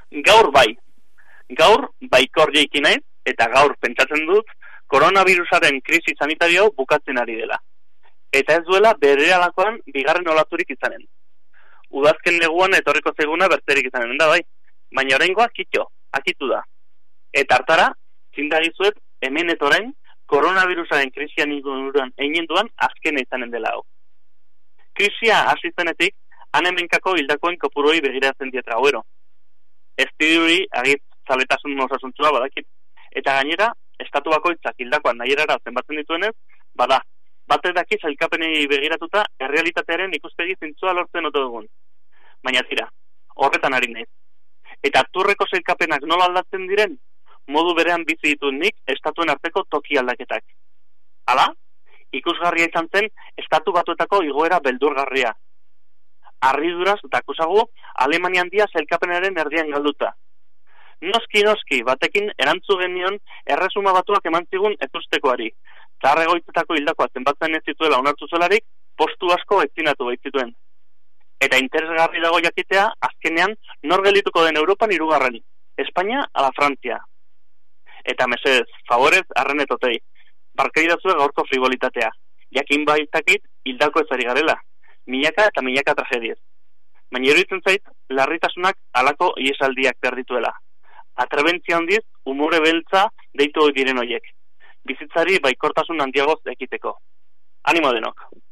Gaur bai. Gaur baikor jeiki naiz, eta gaur pentsatzen dut koronavirusaren krisi sanitario bukatzen ari dela. Eta ez duela berehalakoan bigarren olaturik izanen. Udazken neguan etorriko zeguna berterik izanen da bai, baina oraingoa akitu da. Eta hartara, zindagizuet hemen etorain koronavirusaren krisian inguruan einenduan azkena izanen dela hau. Krisia hasi zenetik, hemenkako hildakoen kopuroi begiratzen diet gauero. Ez dirudi agit zaletasun osasuntsua badakit. Eta gainera, estatu bakoitzak hildakoan nahierara zenbatzen dituenez, bada, batek daki sailkapenei begiratuta errealitatearen ikuspegi zintzua lortzen ote dugun. Baina tira, horretan ari naiz. Eta turreko sailkapenak nola aldatzen diren, modu berean bizi ditut nik estatuen arteko toki aldaketak. Hala, ikusgarria izan zen estatu batuetako igoera beldurgarria. Harriduraz dakusagu Alemania handia sailkapenaren erdian galduta. Noski, batekin erantzu genion erresuma batuak eman zigun ezustekoari. Zahar egoitzetako hildakoa zenbatzen ez zituela onartu zelarik, postu asko etzinatu baitzituen. Eta interesgarri dago jakitea, azkenean, nor geldituko den Europan 3. Espainia ala Frantzia. Eta mesedez, favorez, arrenetotei. Barkaidazue gaurko frivolitatea. Jakin baitakit, hildako ezari garela. Milaka eta milaka tragediez. Baina iruditzen zait, larritasunak halako iesaldiak berdituela. Atrebentzia handiz, umore beltza deitu diren hoiek. Bizitzari baikortasun handiagoz ekiteko. Animo denok!